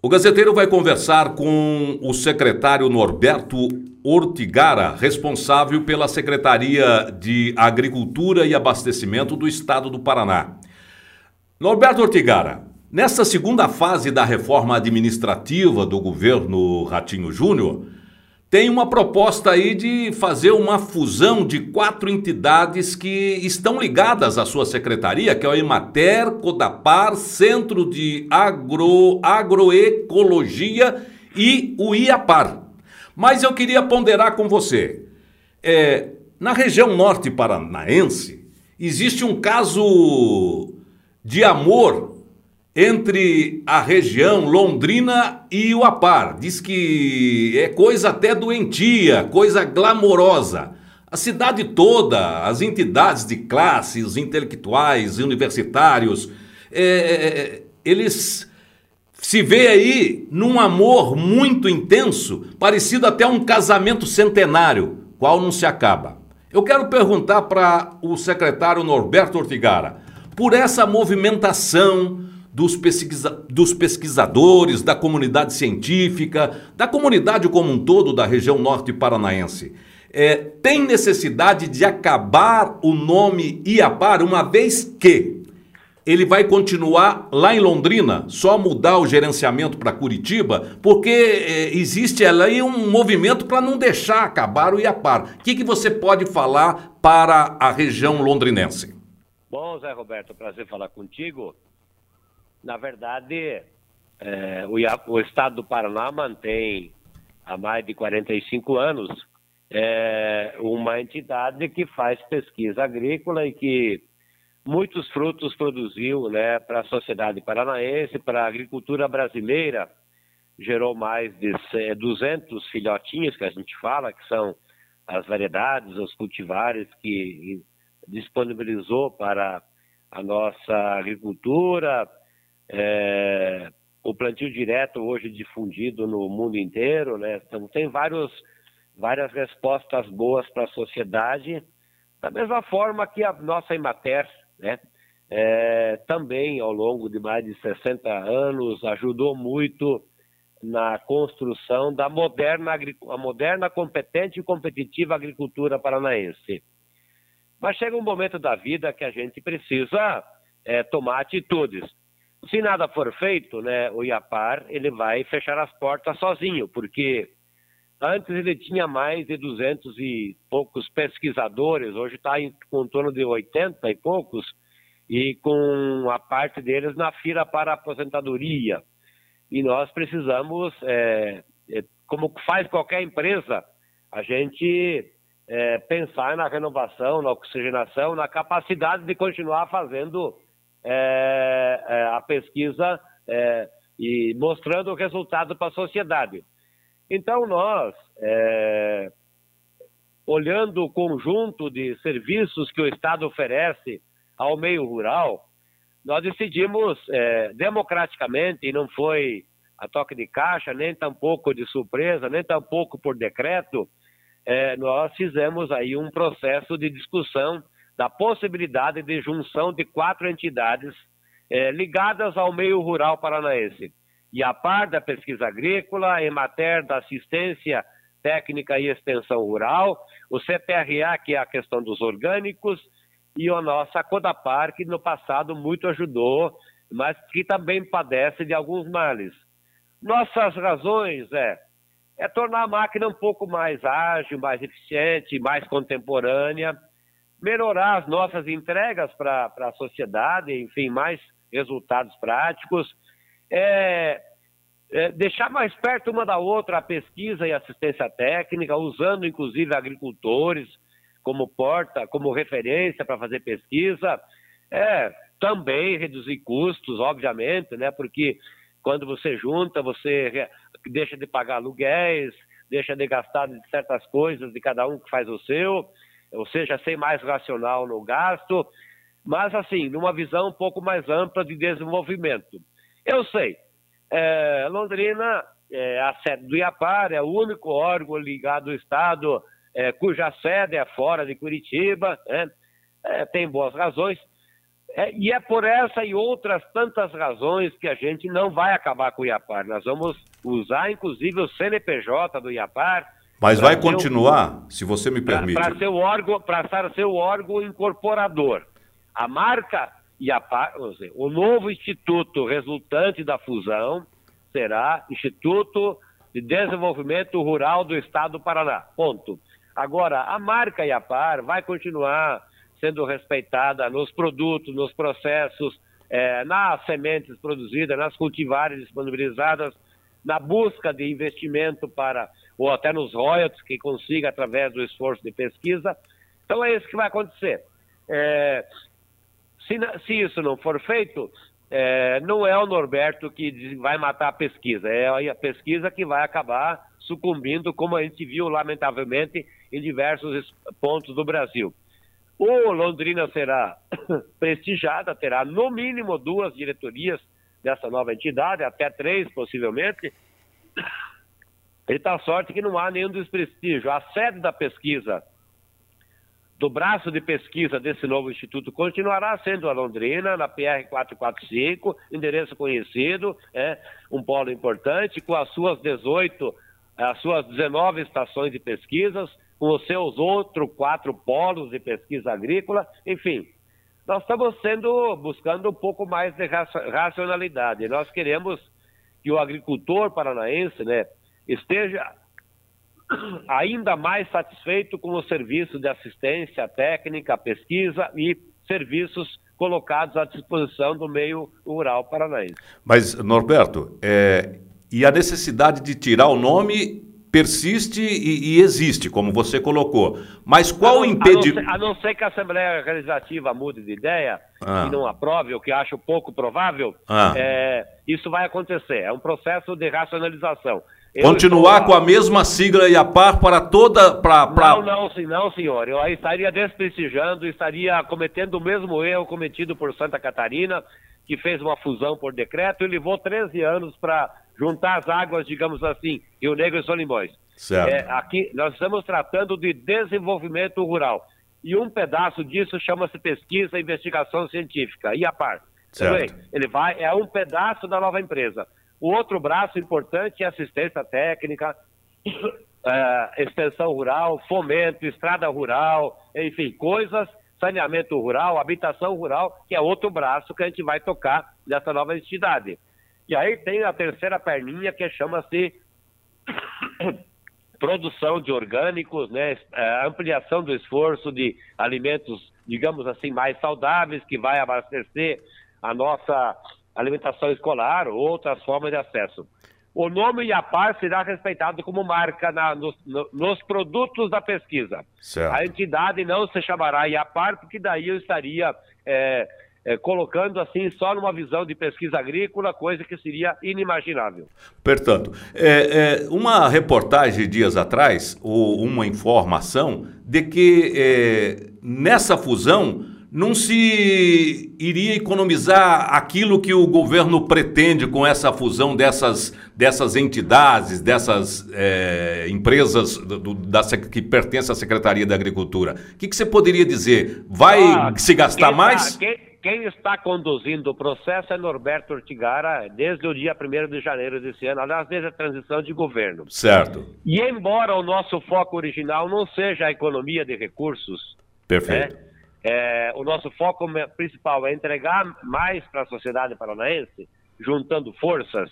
O Gazeteiro vai conversar com o secretário Norberto Ortigara, responsável pela Secretaria de Agricultura e Abastecimento do Estado do Paraná. Norberto Ortigara, nesta segunda fase da reforma administrativa do governo Ratinho Júnior, tem uma proposta aí de fazer uma fusão de 4 entidades que estão ligadas à sua secretaria, que é o Emater, Codapar, Centro de Agroecologia e o IAPAR. Mas eu queria ponderar com você. Na região norte paranaense, existe um caso de amor entre a região Londrina e o Apar. Diz que é coisa até doentia, coisa glamourosa. A cidade toda, as entidades de classe, os intelectuais, universitários, eles se vê aí num amor muito intenso, parecido até um casamento centenário, qual não se acaba. Eu quero perguntar para o secretário Norberto Ortigara, por essa movimentação dos pesquisadores, da comunidade científica, da comunidade como um todo da região norte paranaense. Tem necessidade de acabar o nome IAPAR, uma vez que ele vai continuar lá em Londrina, só mudar o gerenciamento para Curitiba, porque existe aí um movimento para não deixar acabar o IAPAR. O que você pode falar para a região londrinense? Bom, Zé Roberto, prazer falar contigo. Na verdade, o Estado do Paraná mantém há mais de 45 anos uma entidade que faz pesquisa agrícola e que muitos frutos produziu, né, para a sociedade paranaense, para a agricultura brasileira. Gerou mais de 200 filhotinhos, que a gente fala, que são as variedades, os cultivares que disponibilizou para a nossa agricultura. O plantio direto hoje difundido no mundo inteiro, né? Então, tem várias respostas boas para a sociedade, da mesma forma que a nossa Emater, né? Também ao longo de mais de 60 anos ajudou muito na construção da moderna, competente e competitiva agricultura paranaense. Mas chega um momento da vida que a gente precisa tomar atitudes. Se nada for feito, né, o IAPAR ele vai fechar as portas sozinho, porque antes ele tinha mais de 200 e poucos pesquisadores, hoje está com em torno de 80 e poucos, e com a parte deles na fila para a aposentadoria. E nós precisamos, como faz qualquer empresa, a gente pensar na renovação, na oxigenação, na capacidade de continuar fazendo a pesquisa e mostrando o resultado para a sociedade. Então nós, olhando o conjunto de serviços que o Estado oferece ao meio rural, nós decidimos democraticamente, e não foi a toque de caixa, nem tampouco de surpresa, nem tampouco por decreto, nós fizemos aí um processo de discussão da possibilidade de junção de 4 entidades ligadas ao meio rural paranaense. IAPAR, da pesquisa agrícola, Emater, da assistência técnica e extensão rural, o CPRA, que é a questão dos orgânicos, e a nossa Codapar, que no passado muito ajudou, mas que também padece de alguns males. Nossas razões é tornar a máquina um pouco mais ágil, mais eficiente, mais contemporânea, melhorar as nossas entregas para a sociedade, enfim, mais resultados práticos, deixar mais perto uma da outra a pesquisa e assistência técnica, usando inclusive agricultores como como referência para fazer pesquisa, também reduzir custos, obviamente, né, porque quando você junta, você deixa de pagar aluguéis, deixa de gastar de certas coisas de cada um que faz o seu, ou seja, ser mais racional no gasto, mas assim, numa visão um pouco mais ampla de desenvolvimento. Eu sei, Londrina é a sede do IAPAR, é o único órgão ligado ao Estado cuja sede é fora de Curitiba, tem boas razões. E é por essa e outras tantas razões que a gente não vai acabar com o IAPAR. Nós vamos usar, inclusive, o CNPJ do IAPAR. Mas vai continuar, se você me permite. Para ser o órgão incorporador. A marca IAPAR, o novo instituto resultante da fusão será Instituto de Desenvolvimento Rural do Estado do Paraná. Ponto. Agora, a marca IAPAR vai continuar sendo respeitada nos produtos, nos processos, nas sementes produzidas, nas cultivares disponibilizadas, na busca de investimento ou até nos royalties que consiga através do esforço de pesquisa. Então é isso que vai acontecer. Se isso não for feito, não é o Norberto que vai matar a pesquisa, é a pesquisa que vai acabar sucumbindo, como a gente viu, lamentavelmente, em diversos pontos do Brasil. O Londrina será prestigiada, terá no mínimo 2 diretorias dessa nova entidade, até 3 possivelmente. E tá sorte que não há nenhum desprestígio. A sede da pesquisa, do braço de pesquisa desse novo instituto, continuará sendo a Londrina, na PR 445, endereço conhecido, um polo importante, com as suas 19 estações de pesquisas, com os seus outros 4 polos de pesquisa agrícola, enfim. Nós estamos buscando um pouco mais de racionalidade. Nós queremos que o agricultor paranaense, esteja ainda mais satisfeito com o serviço de assistência técnica, pesquisa e serviços colocados à disposição do meio rural paranaense. Mas, Norberto, e a necessidade de tirar o nome persiste e existe, como você colocou. Mas qual o impedimento... A não ser que a Assembleia Legislativa mude de ideia e não aprove, o que acho pouco provável, isso vai acontecer. É um processo de racionalização. Continuar com a mesma sigla IAPAR para toda... Não, senhor. Eu estaria desprestigiando, estaria cometendo o mesmo erro cometido por Santa Catarina, que fez uma fusão por decreto e levou 13 anos para juntar as águas, digamos assim, Rio Negro e Solimões. Certo. Aqui nós estamos tratando de desenvolvimento rural. E um pedaço disso chama-se pesquisa e investigação científica, IAPAR. Certo. É um pedaço da nova empresa. O outro braço importante é assistência técnica, extensão rural, fomento, estrada rural, enfim, saneamento rural, habitação rural, que é outro braço que a gente vai tocar nessa nova entidade. E aí tem a terceira perninha, que chama-se produção de orgânicos, ampliação do esforço de alimentos, digamos assim, mais saudáveis, que vai abastecer a nossa alimentação escolar ou outras formas de acesso. O nome IAPAR será respeitado como marca nos produtos da pesquisa. Certo. A entidade não se chamará IAPAR, porque daí eu estaria colocando assim só numa visão de pesquisa agrícola, coisa que seria inimaginável. Portanto, uma reportagem dias atrás, ou uma informação, de que nessa fusão não se iria economizar aquilo que o governo pretende com essa fusão dessas entidades, dessas empresas que pertencem à Secretaria da Agricultura. O que você poderia dizer? Vai se gastar mais? Quem está conduzindo o processo é Norberto Ortigara desde o dia 1º de janeiro desse ano, aliás, desde a transição de governo. Certo. E embora o nosso foco original não seja a economia de recursos... Perfeito. O nosso foco principal é entregar mais para a sociedade paranaense, juntando forças.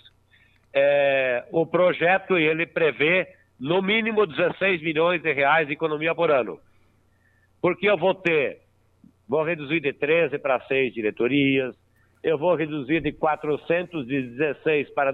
O projeto ele prevê no mínimo 16 milhões de reais de economia por ano. Porque eu vou reduzir de 13 para 6 diretorias, eu vou reduzir de 416 para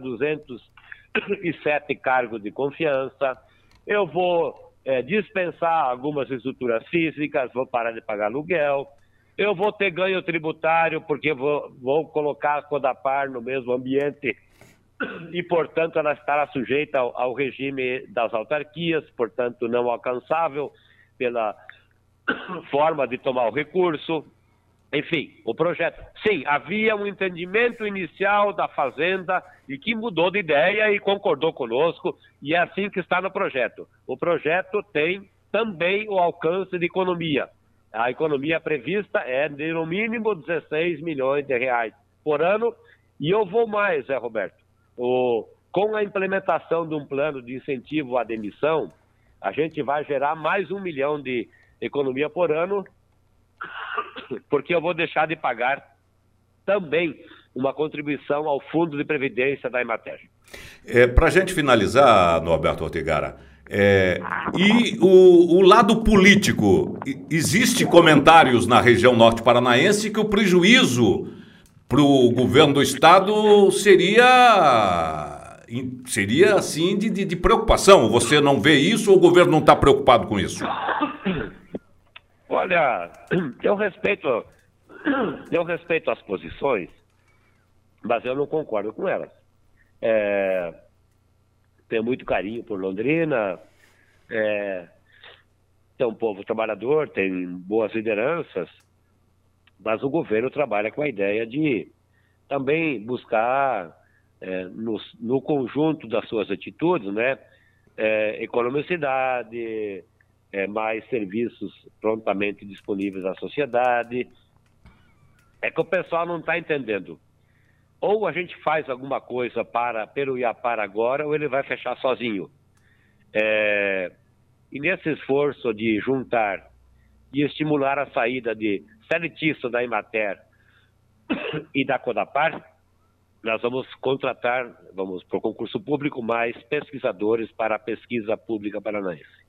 207 cargos de confiança, eu vou dispensar algumas estruturas físicas, vou parar de pagar aluguel, eu vou ter ganho tributário porque vou colocar a Codapar no mesmo ambiente e, portanto, ela estará sujeita ao regime das autarquias, portanto, não alcançável pela forma de tomar o recurso. Enfim, o projeto... Sim, havia um entendimento inicial da Fazenda e que mudou de ideia e concordou conosco, e é assim que está no projeto. O projeto tem também o alcance de economia. A economia prevista é de no mínimo 16 milhões de reais por ano. E eu vou mais, Zé Roberto. Com a implementação de um plano de incentivo à demissão, a gente vai gerar mais 1 milhão de economia por ano, porque eu vou deixar de pagar também uma contribuição ao Fundo de Previdência da Emater. Para a gente finalizar, Norberto Ortigara, e o lado político, existe comentários na região norte paranaense que o prejuízo para o governo do estado seria assim de preocupação. Você não vê isso ou o governo não está preocupado com isso? Olha, eu respeito as posições, mas eu não concordo com elas. Tenho muito carinho por Londrina, tem um povo trabalhador, tem boas lideranças, mas o governo trabalha com a ideia de também buscar, no conjunto das suas atitudes, né, economicidade, mais serviços prontamente disponíveis à sociedade. É que o pessoal não está entendendo. Ou a gente faz alguma coisa pelo Iapar agora, ou ele vai fechar sozinho. E nesse esforço de juntar e estimular a saída de sanitistas da Emater e da Codapar, nós vamos contratar, vamos para o concurso público, mais pesquisadores para a pesquisa pública paranaense.